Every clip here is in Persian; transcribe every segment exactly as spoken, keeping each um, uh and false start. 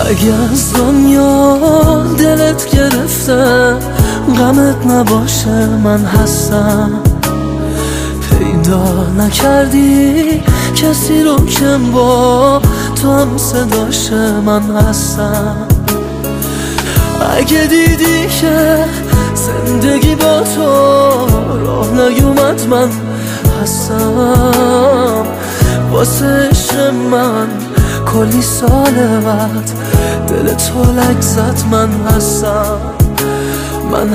اگه از دنیا دلت گرفته غمت نباشه من هستم. پیدا نکردی کسی رو که با تو هم صداشه من هستم. اگه دیدی که زندگی با تو راه نیومد من هستم. واسه عشق من کلی سال بعد دل تو لک زد من هستم. من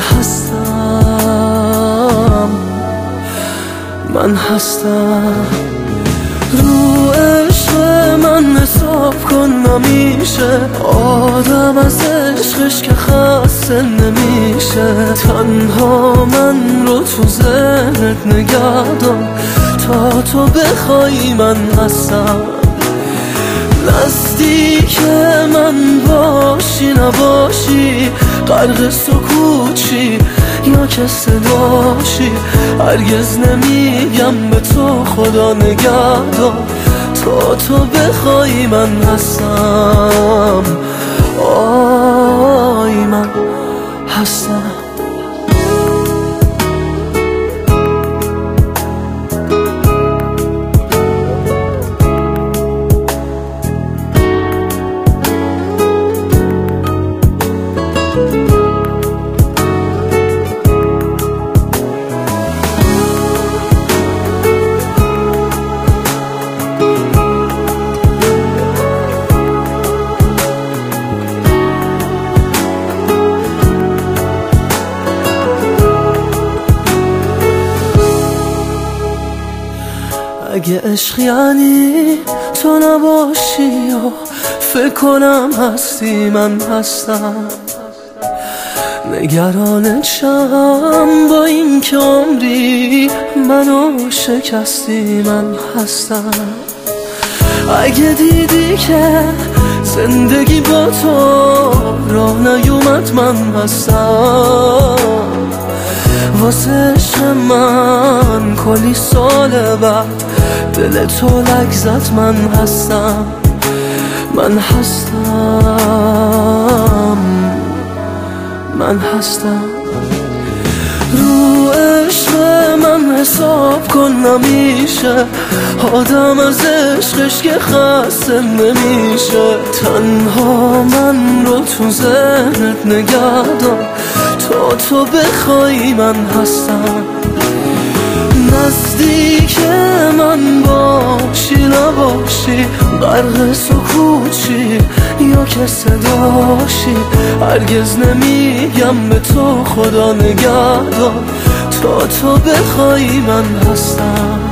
هستم من هستم. رو عشق من حساب کن نمیشه، آدم از عشقش که خسته نمیشه. تنها من رو تو ذهنت نگه دار تا تو بخوای من هستم. نزدیک من باشی نباشی، غرق سکوچی یا که صداشی، هرگز نمیگم به تو خدا نگهدار تا تو بخوای من هستم. آی من هستم. اگه عشق یعنی تو نباشی و فکر کنم هستی من هستم. نگرانتشم با این که عمری منو شکستی من هستم. اگه دیدی که زندگی با تو راه نیومد من هستم. واسه عشق من کلی سال بعد دل تو لک زد من هستم. من هستم من هستم. رو عشق من حساب کن نمیشه، آدم از عشقش که خسته نمیشه. تنها من رو تو ذهنت نگه دار تا تو بخوای من هستم. نزدیک من باشی نباشی، غرق سکوچی یا که صداشی، هرگز نمیگم به تو خدا نگهدار تا تو بخوای من هستم.